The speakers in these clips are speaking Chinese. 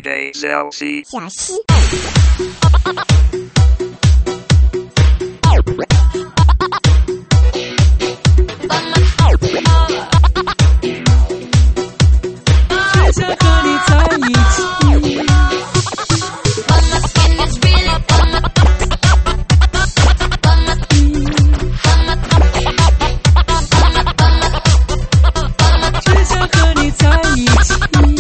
DJ Zelsi 小溪。 只想和你在一起。只想和你在一起。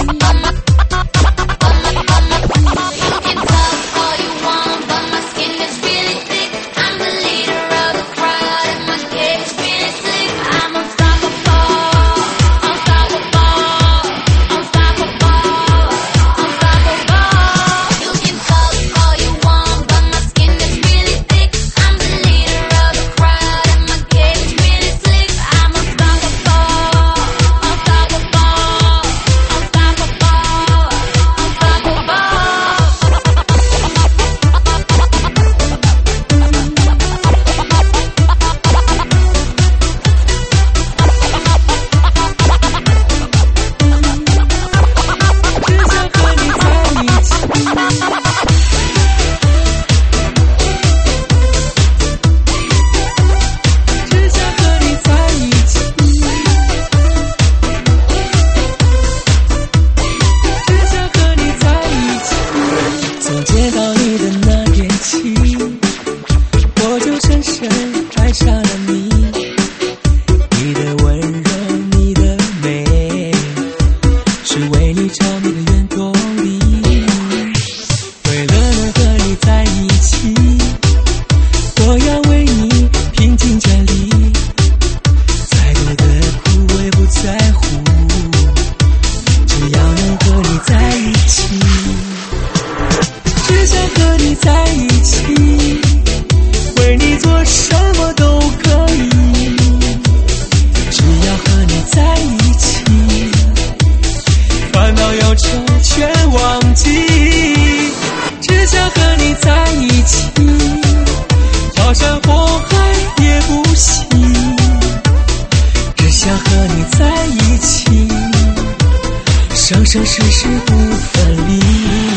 生生世世不分离。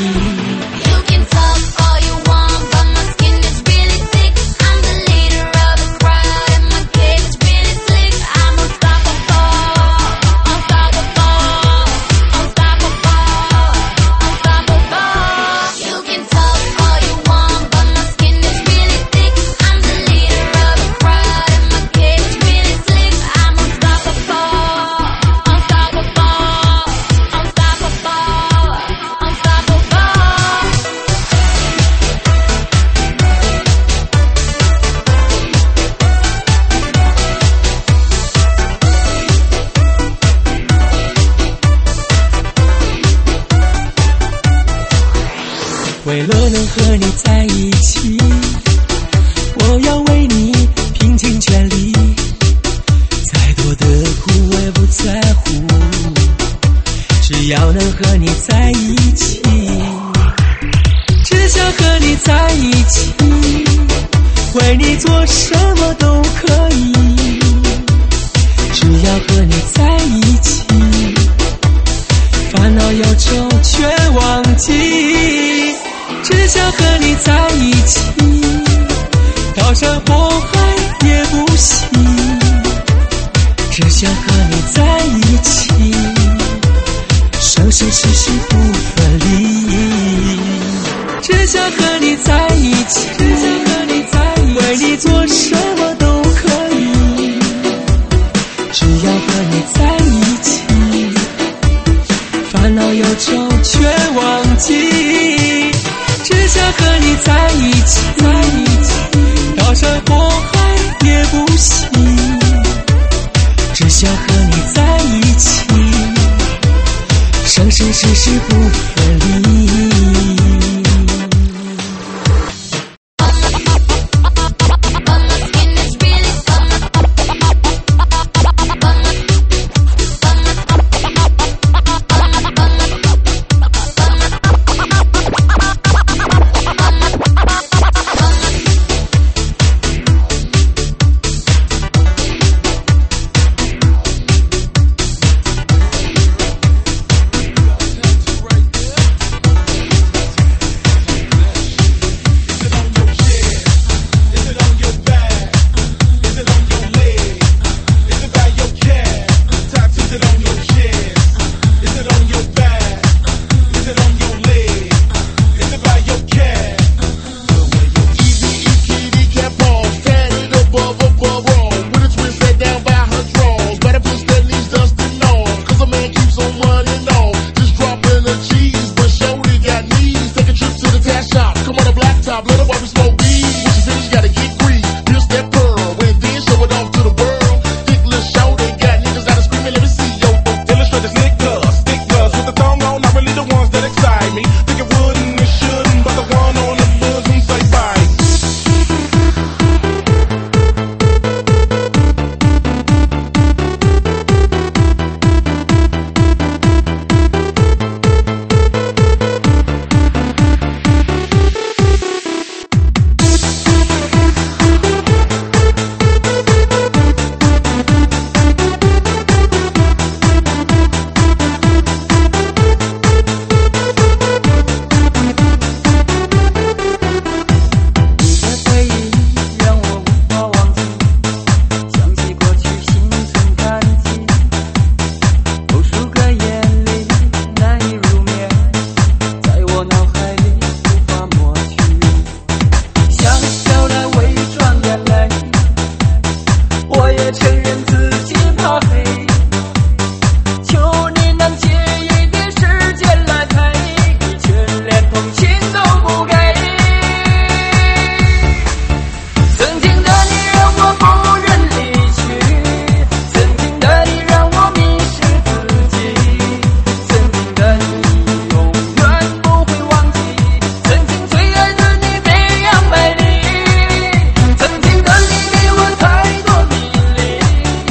为了能和你在一起，我要为你拼尽全力，再多的苦我也不在乎，只要能和你在一起。只想和你在一起，为你做什么都可以，只要和你在一起，烦恼忧愁全忘记。只想和你在一起，刀山火海也不惜，只想和你在一起，生生世世不分离。只想和你在一起，只想和你在一起，为你做什么都可以，只要和你在一起，烦恼忧愁全忘记。只想和你在一起，刀山火海也不惜，只想和你在一起。 也承认自己怕黑，求你能借一点时间来陪，你却连同情都不给。曾经的你让我不忍离去，曾经的你让我迷失自己，曾经的你永远不会忘记，曾经最爱的你那样美丽，曾经的你给我太多迷离，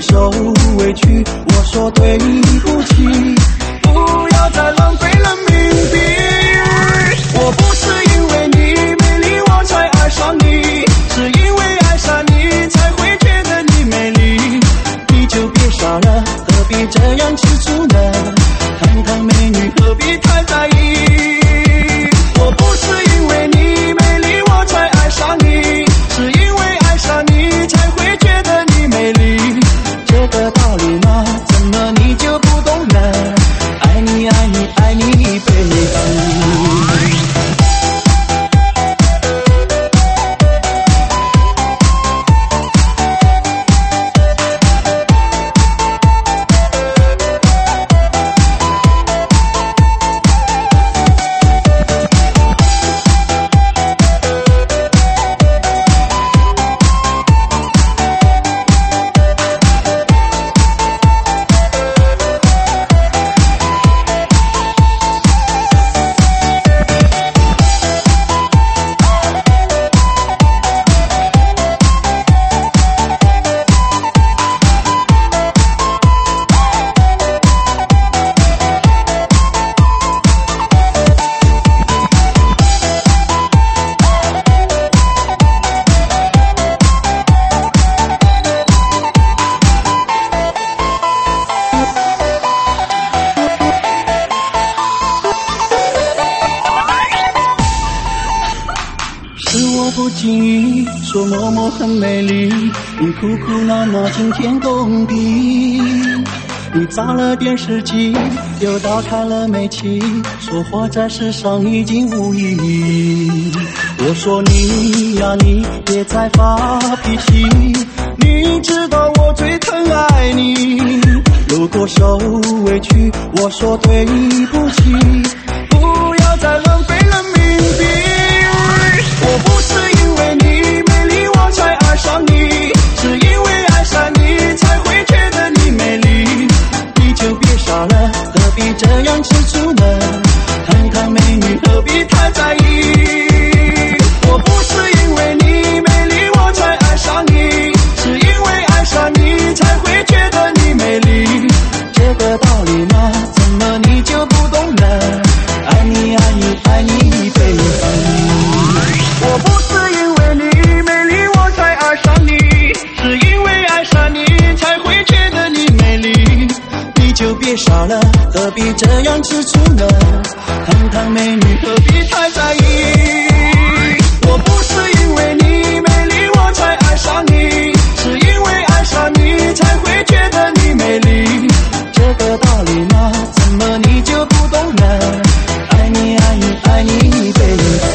受委屈，我说对不起，不要再浪费了冥币。我不是因为你美丽我才爱上你，是因为爱上你才会觉得你美丽。你就别傻了，何必这样吃醋呢？堂堂美女何必太在意？我不是因为你美丽我才爱上你，是因为爱上你才会觉得你美丽。这个道理嘛，怎么你就不懂呢？爱你爱你爱你一辈子。不经意说默默很美丽，你哭哭闹闹惊天动地。你砸了电视机，又打开了煤气，说活在世上已经无意义。我说你呀，你别再发脾气，你知道我最疼爱你。如果受委屈，我说对不起，不要再浪费了冥币。我不是因为你美丽我才爱上你，是因为爱上你才会觉得你美丽。你就别傻了，何必这样吃醋呢？堂堂美女何必太在意？我不是因为你美丽我才爱上你，是因为爱上你才会觉得你美丽。这个道理嘛，怎么你就不懂呢？爱你爱你爱你一辈子。我不是因为你美丽我才爱上你，是因为爱上你才会觉得你美丽。你就别傻了，何必这样吃醋呢？堂堂美女何必太在意？我不是因为你美丽我才爱上你，是因为爱上你才会觉得你美丽。这个道理嘛，怎么你就不懂呢？爱你爱你爱你一辈子。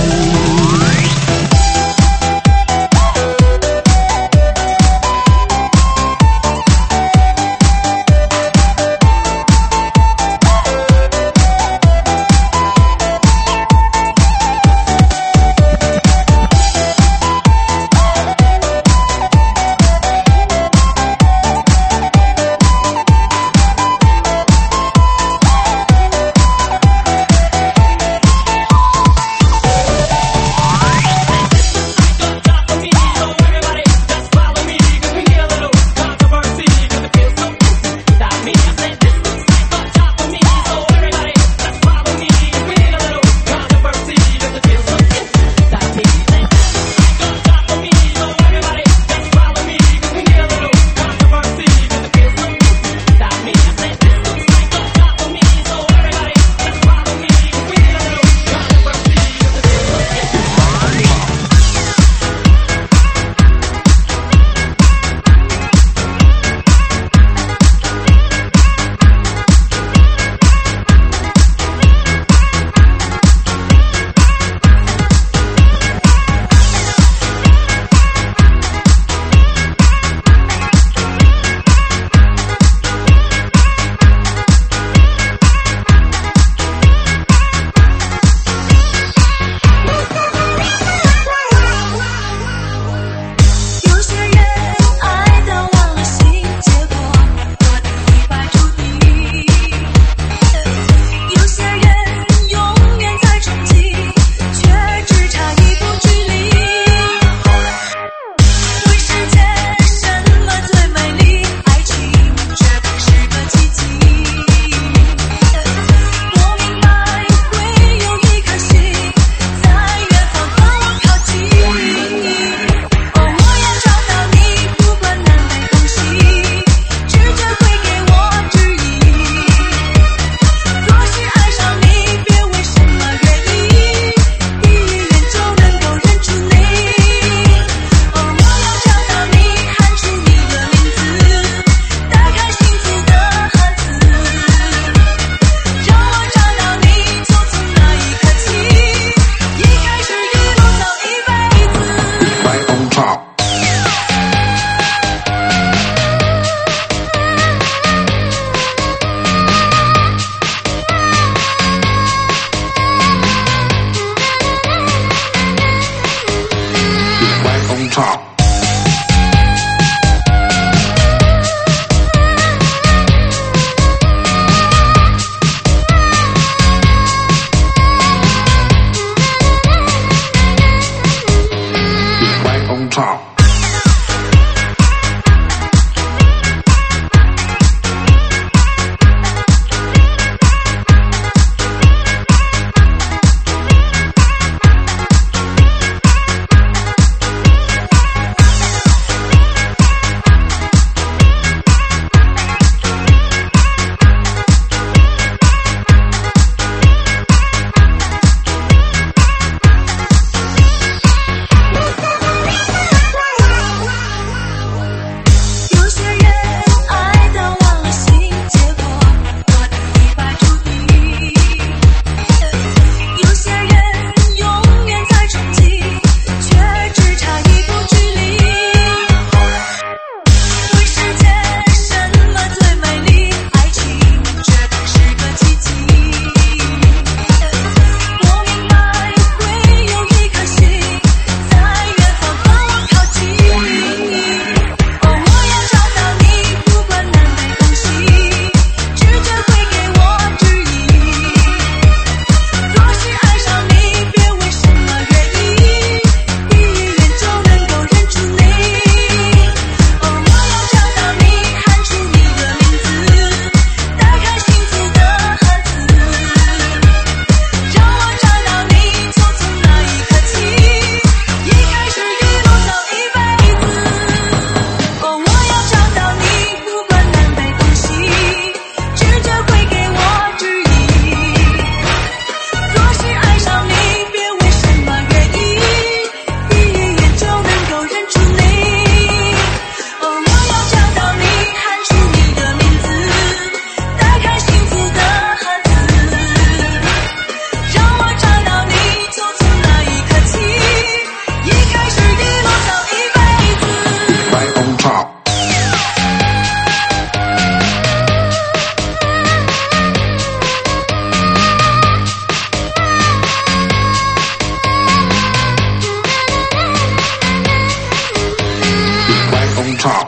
top.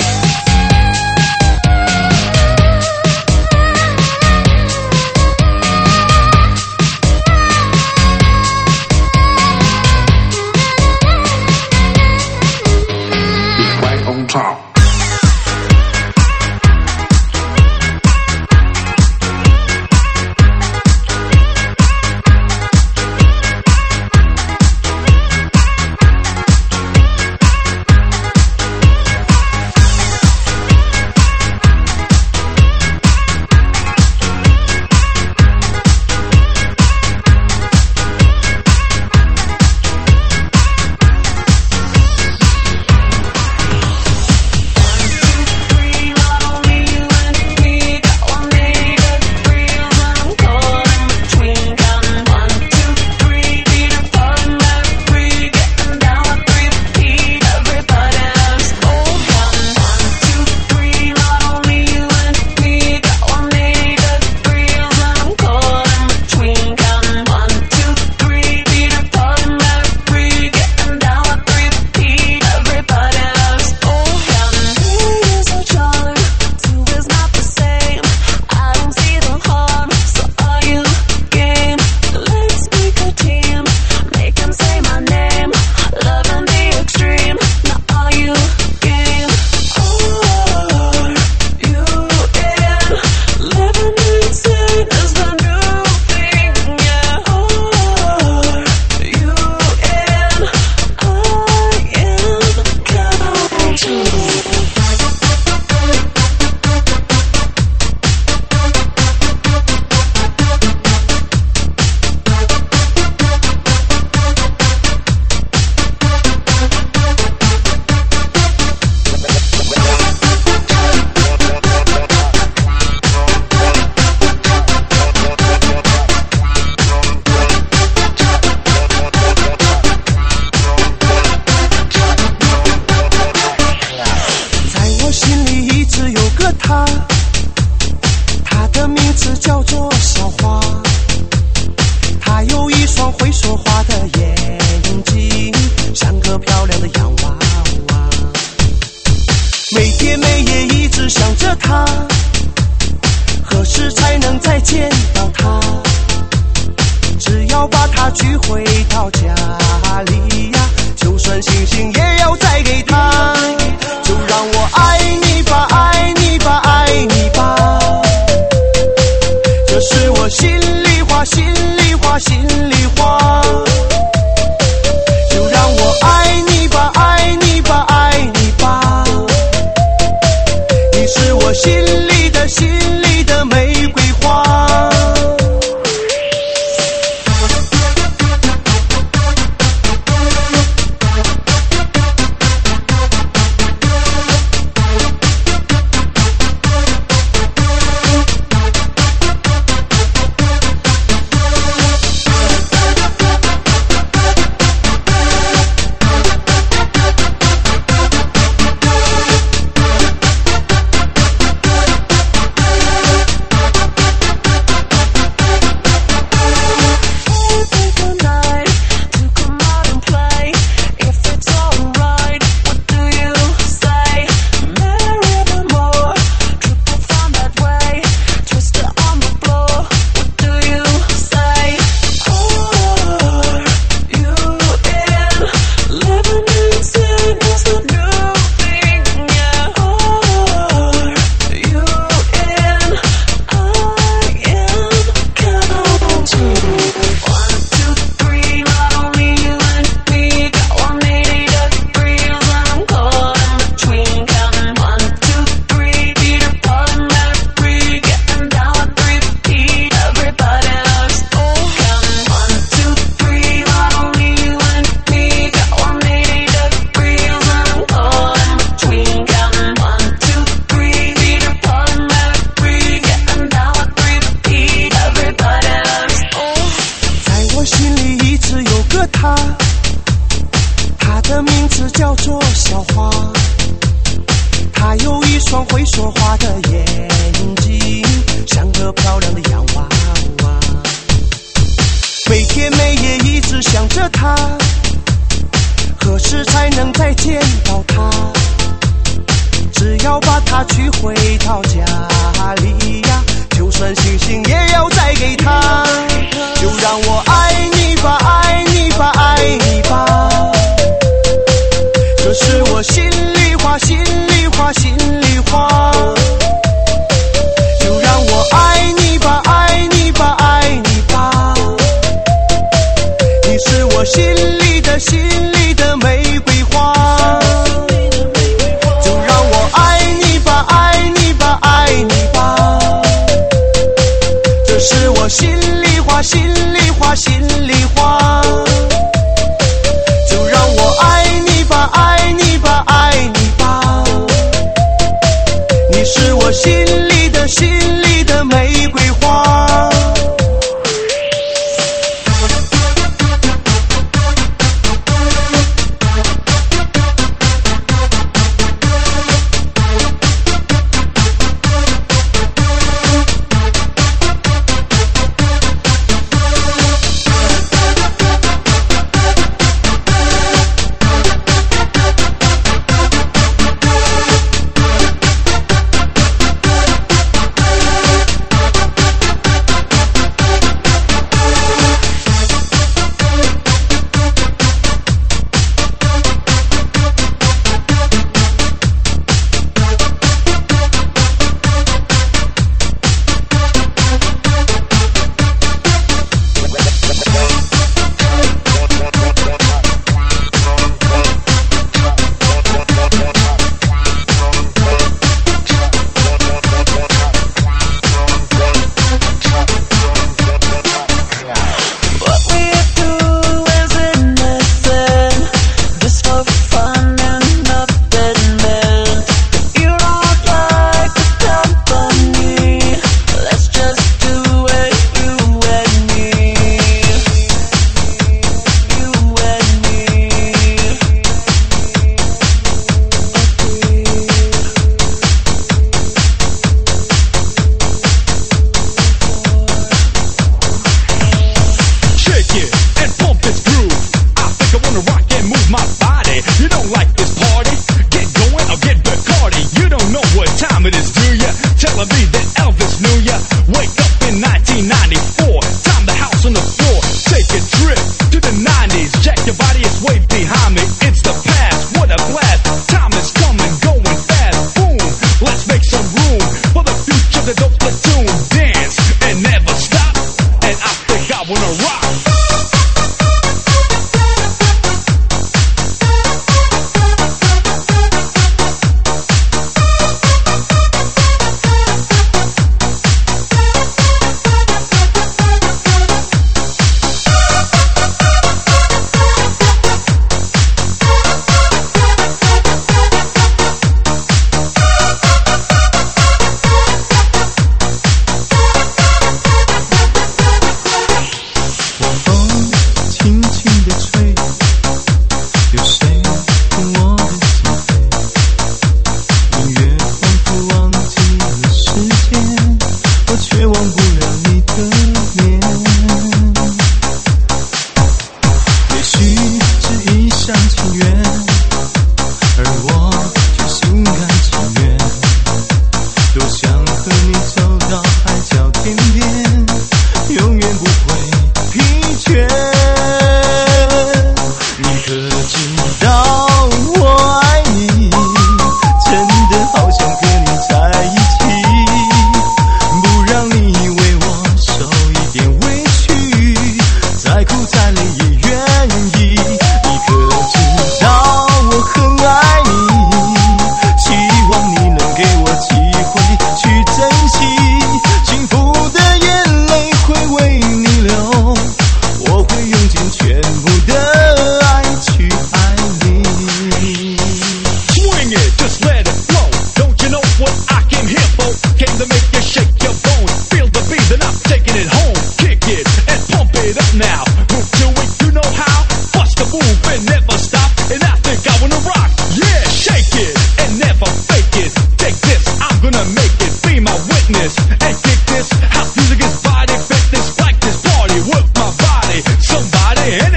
Right on top. 他的名字叫做小花，他有一双会说话的眼睛，像个漂亮的洋娃娃，每天每夜一直想着他，何时才能再见到他？只要把他娶回到家里呀，就算星星也要再给他，就让我爱你吧，爱你吧，爱你吧，这是我心里话，心里话，心里话，就让我爱你吧，爱你吧，爱你吧，你是我心里的，心里的玫瑰花。他的名字叫做小花，他有一双会说话的眼睛，像个漂亮的洋娃娃，每天每夜一直想着他，何时才能再见到他？ 是要把它娶回到家里呀，就算星星也要再给他。就让我爱你吧，爱你吧，爱你吧，这是我心里话，心里话，心里话。就让我爱你吧，爱你吧，爱你吧，你是我心里的，心里的玫瑰花。就让我爱你吧，爱你吧，爱你吧，这是我心里话，心里话，心里话。就让我爱你吧，爱你吧，爱你吧，你是我心里的，心里的玫瑰花。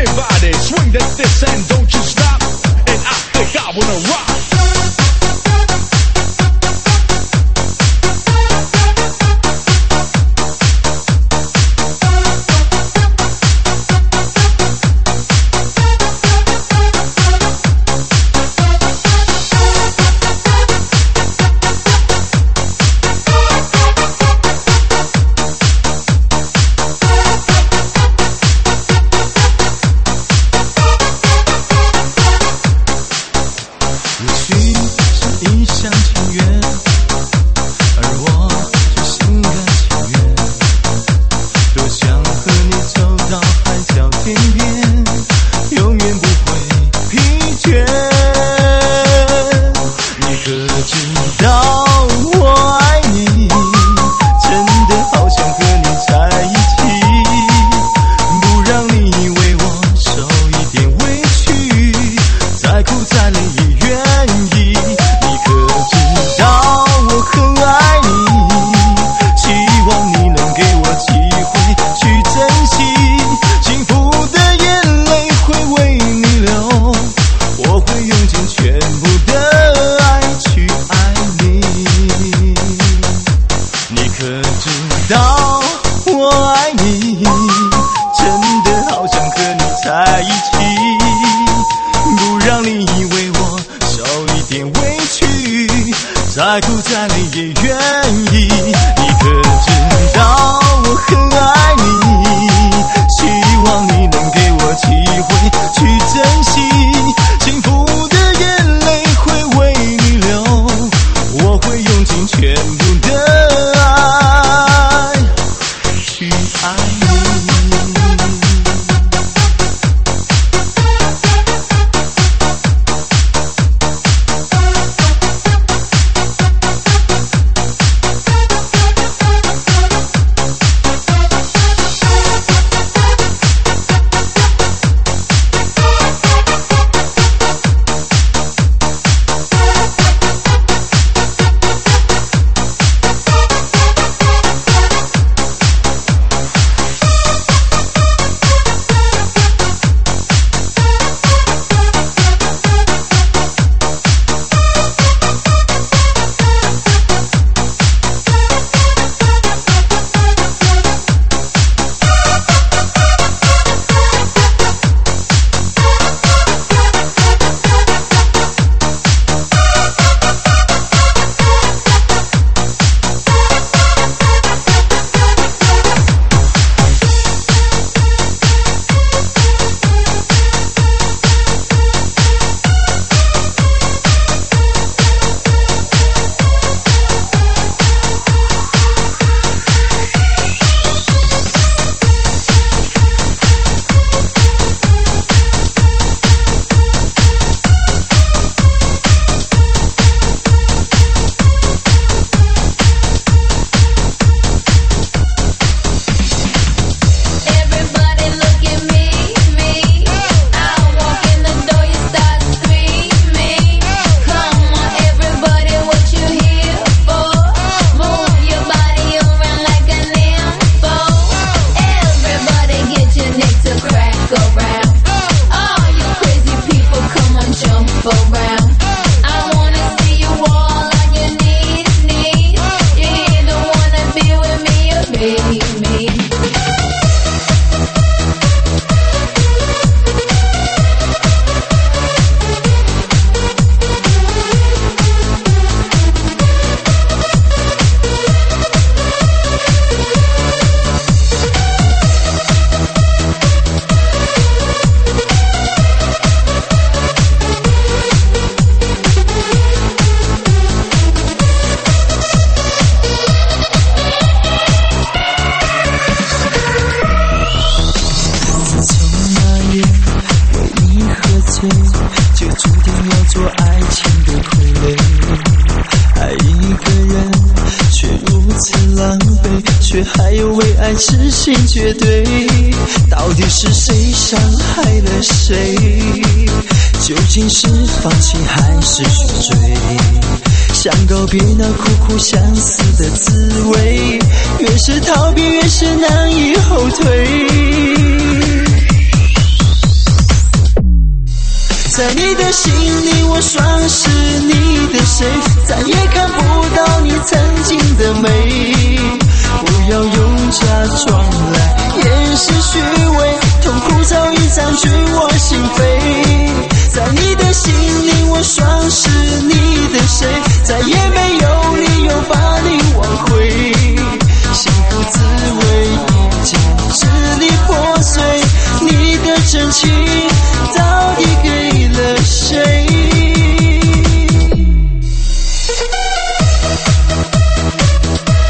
this and don't you stop. And I think I wanna rock. 去，再苦再累也愿意。你可知道我很爱你？希望你能给我机会去珍惜，幸福的眼泪会为你流，我会用尽全部的爱去爱你。 就注定要做爱情的傀儡。爱一个人却如此狼狈，却还有为爱痴心绝对。到底是谁伤害了谁？究竟是放弃还是去追？想告别那苦苦相思的滋味，越是逃避越是难以后退。在你的心里，我双是你的谁，再也看不到你曾经的美。不要用假装来掩饰虚伪，痛苦早已占据我心扉。在你的心里，我双是你的谁，再也没有理由把你挽回。幸福滋味已经支离破碎，你的真情到底给了谁？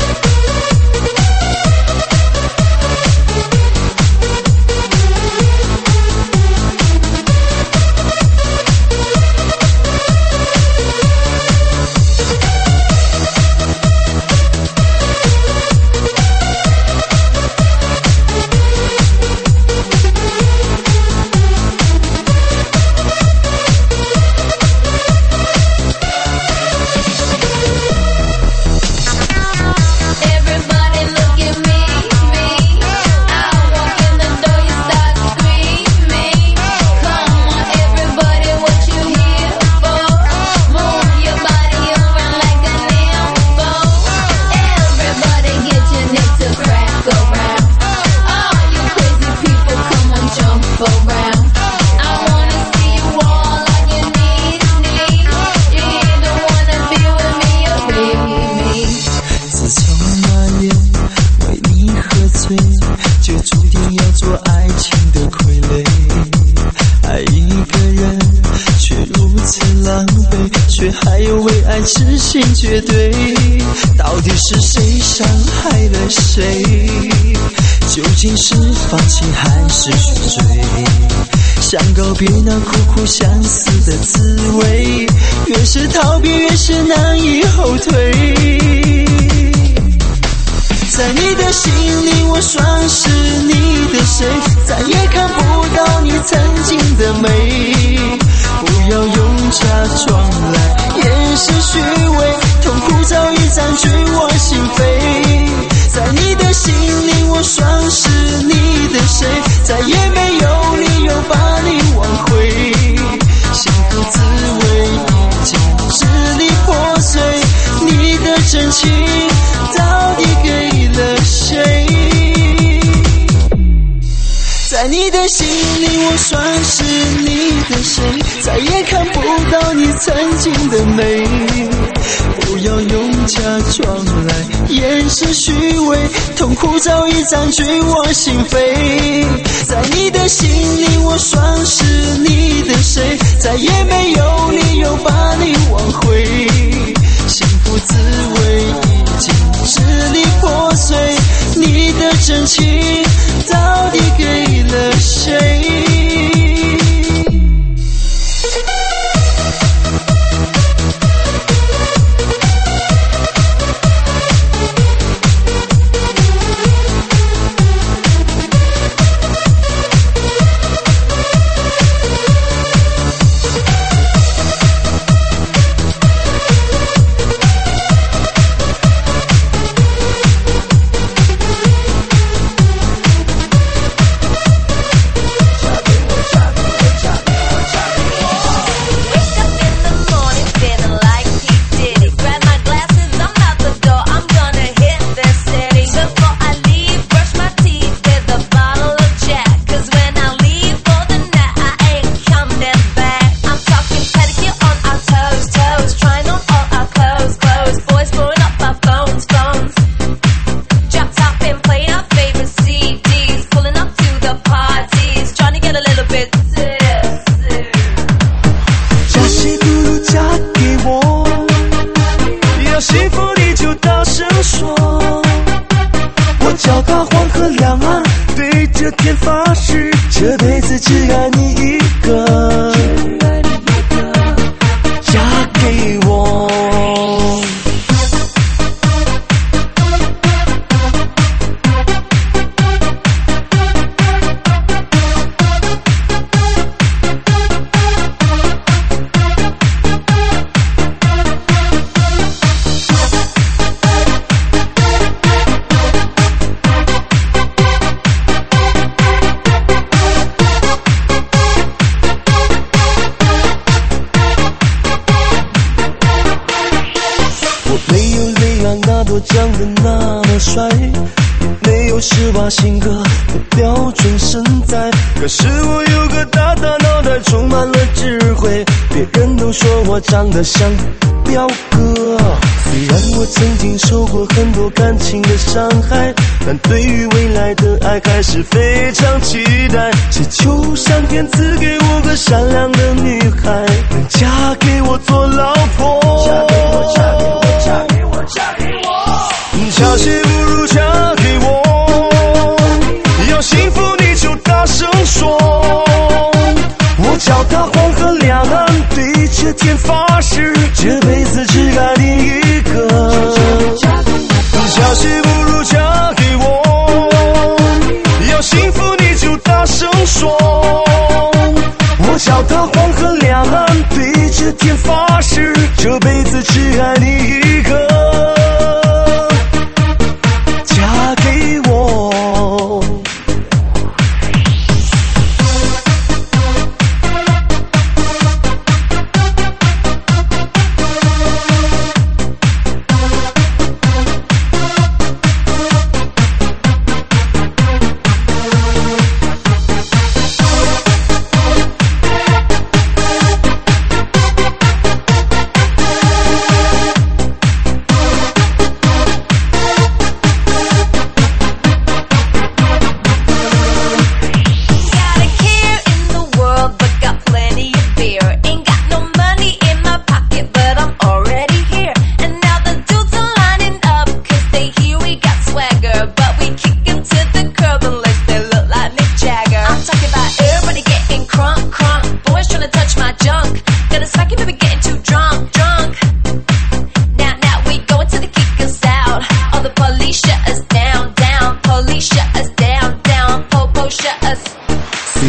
实现绝对，到底是谁伤害了谁？究竟是放弃还是去追？想告别那苦苦相思的滋味，越是逃避越是难以后退。在你的心里我算是你的谁，再也看不到你曾经的美。不要用假装来掩饰虚伪，痛苦早已占据我心扉。在你的心里我算是你的谁，再也没有理由把你挽回。幸福滋味已经支离破碎，你的真情到底给了谁？在你的心里我算是你的谁，再也看不到你曾经的美。不要用假装来掩饰虚伪，痛苦早已占据我心扉。在你的心里我算是你的谁，再也没有理由把你挽回。幸福滋味已经支离破碎，你的真情到底给了谁？ 长得像表哥，虽然我曾经受过很多感情的伤害，但对于未来的爱还是非常期待。祈求上天赐给我个善良的女孩，能嫁给我做老婆。嫁给我，嫁给我，嫁给我，嫁给我。嫁谁不如嫁给我，要幸福你就大声说。我脚踏黄河两岸，对着天发誓，这辈子只爱你一个。嫁谁不如嫁给我，要幸福你就大声说。我脚踏黄河两岸，对着天发誓，这辈子只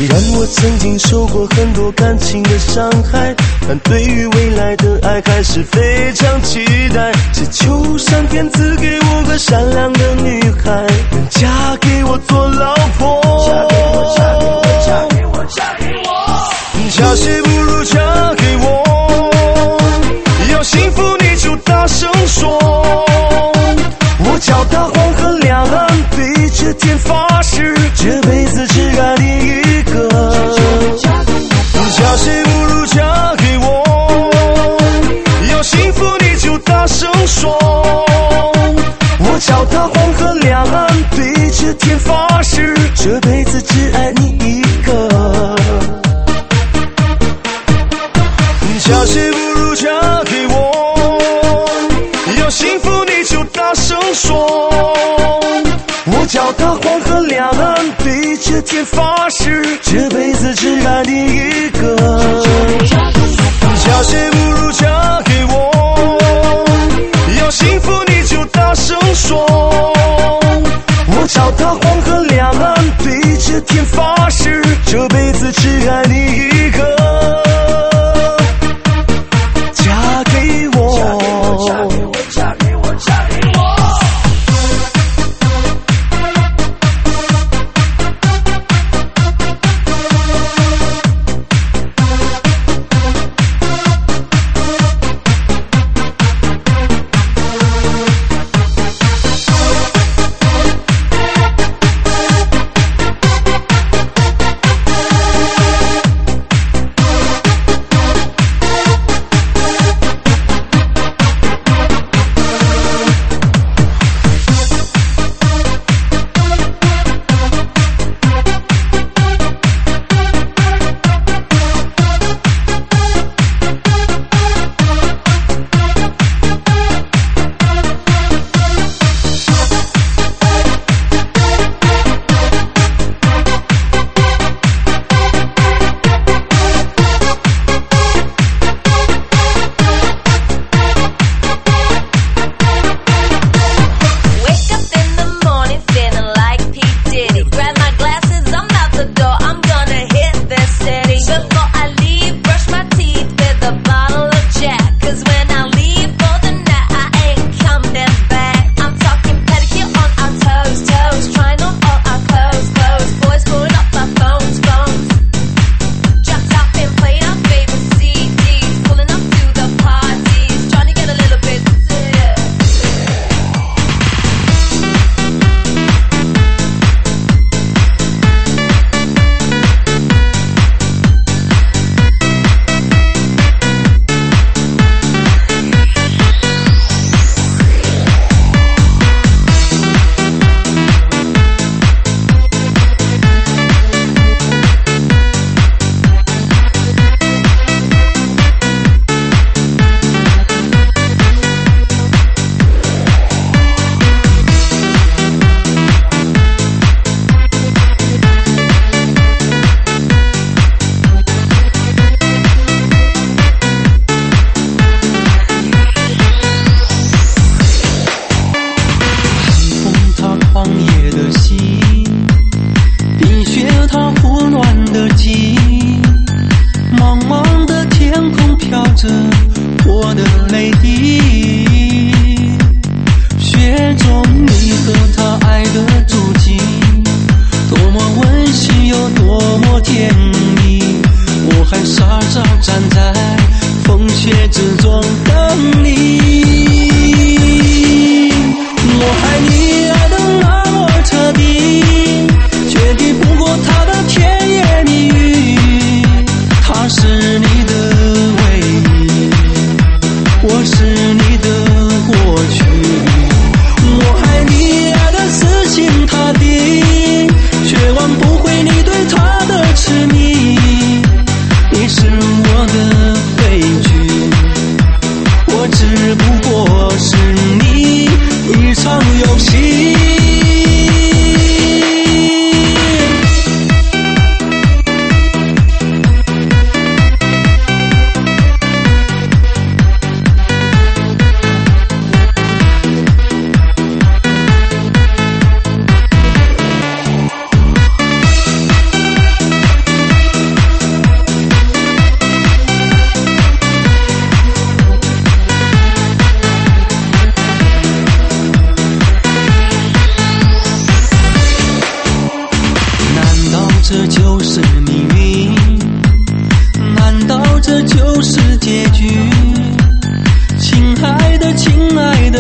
虽然我曾经受过很多感情的伤害，但对于未来的爱还是非常期待。只求上天赐给我个善良的女孩，能嫁给我做老婆。嫁给我，嫁给我，嫁给我，嫁给我。嫁谁不如嫁给我，要幸福你就大声说。我脚踏黄河两岸，对着天发誓，这辈子只爱你一个。嫁谁不如嫁给我，要幸福你就大声说。我脚踏黄河两岸，对着天发誓，这辈子只爱你一个。嫁谁不如嫁给我，要幸福你就大声说。我脚踏黄河两岸，对着天发誓，这辈子只爱你一个。嫁谁不如嫁给我，要幸福你就大声说。我脚踏黄河两岸，对着天发誓，这辈子只爱你一个。嫁给我，嫁给我，嫁给我，嫁给我。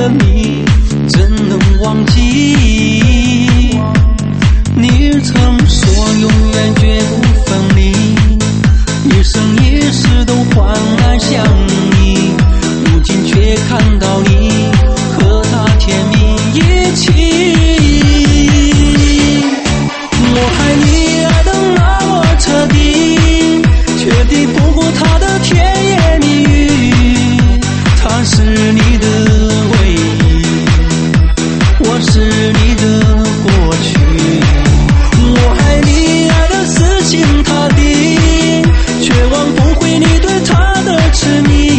的你，怎能忘记？你曾说永远绝不分离，一生一世都患难相依，如今却看到你和他甜蜜一起。我爱你爱得那么彻底，却抵不过他的甜言蜜语。他是你的唯一，我是你的过去。我爱你爱得死心塌地，却忘不回你对他的痴迷。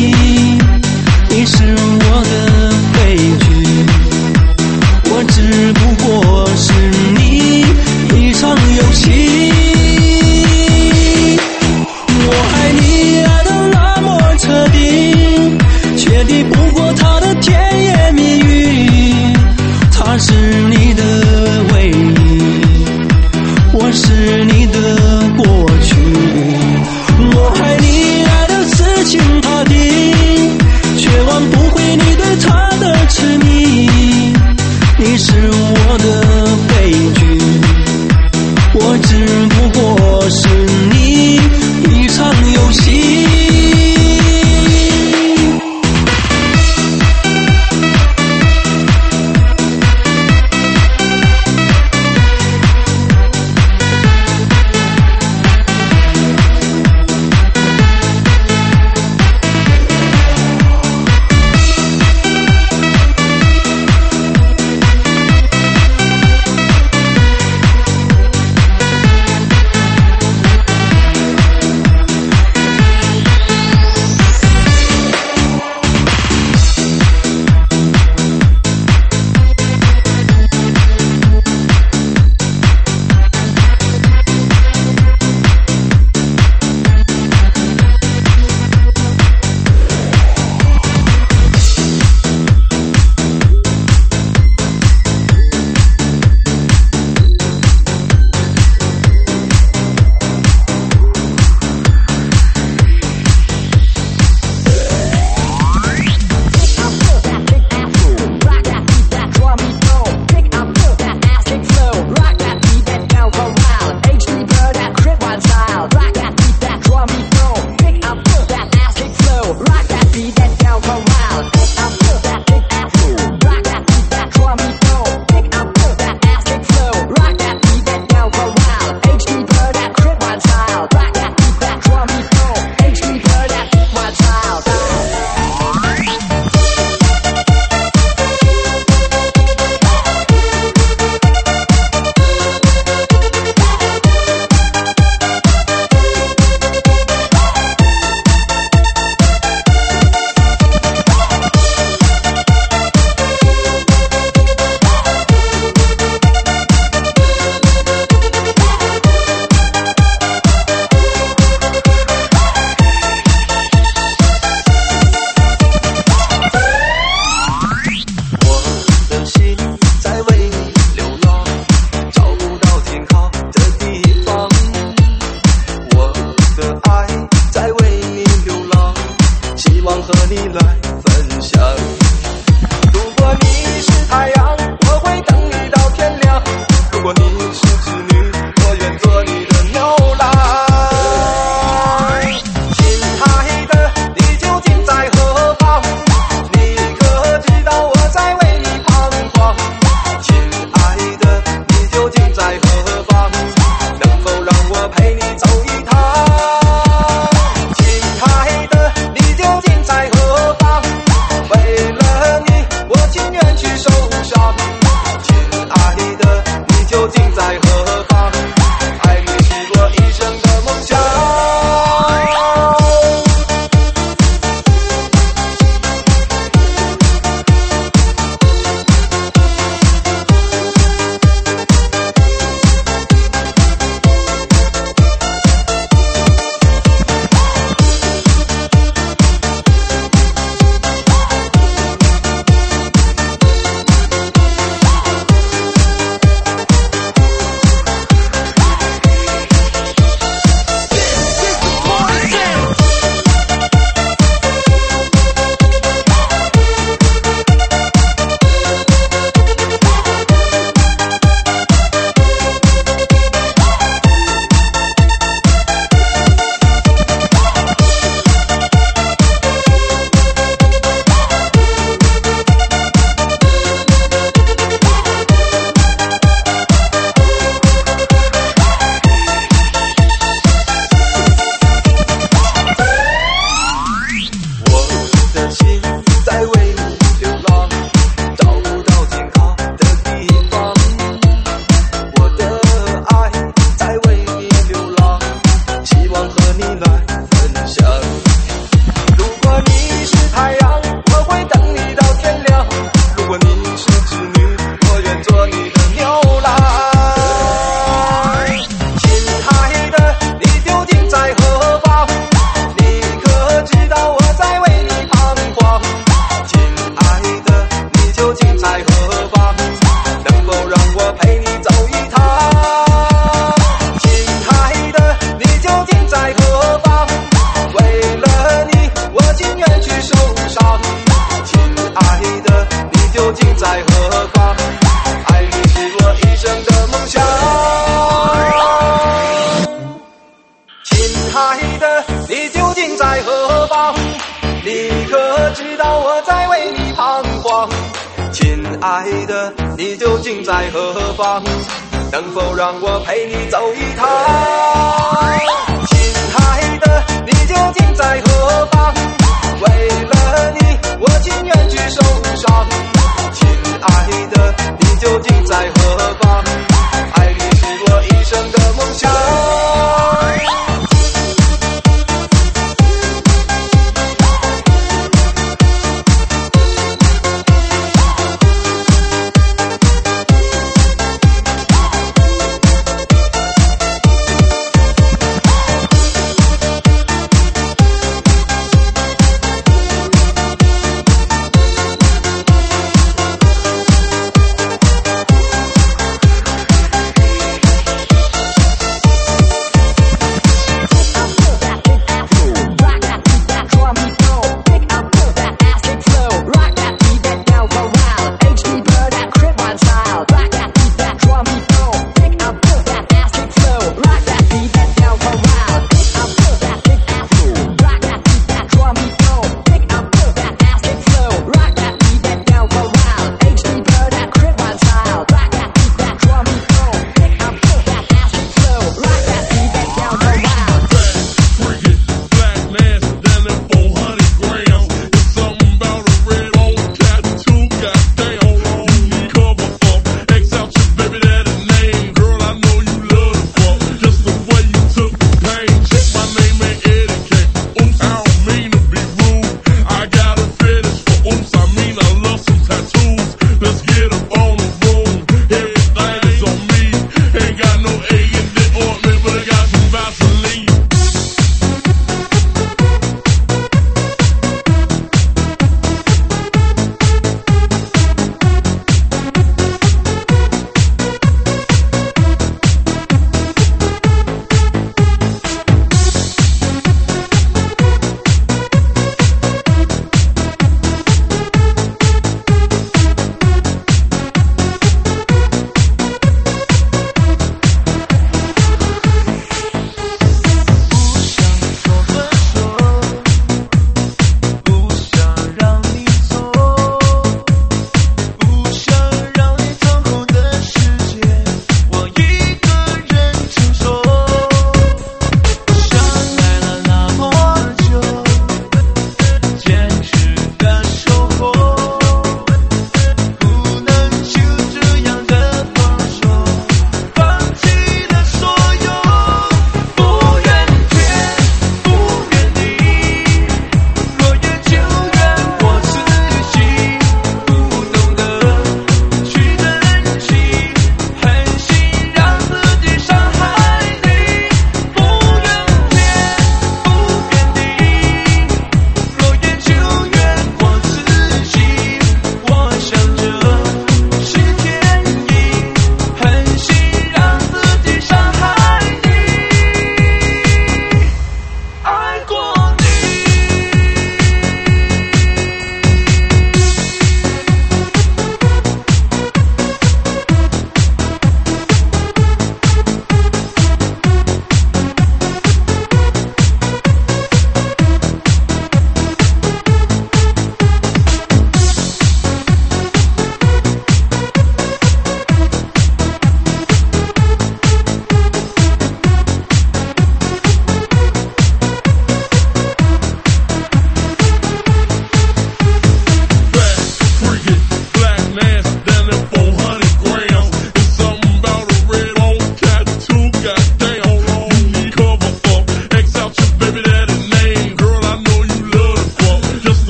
亲爱的，你究竟在何方？能否让我陪你走一趟？亲爱的，你究竟在何方？为了你，我情愿去受伤。亲爱的，你究竟在何方？爱你是我一生的梦想。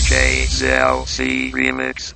DJ ZLC Remix.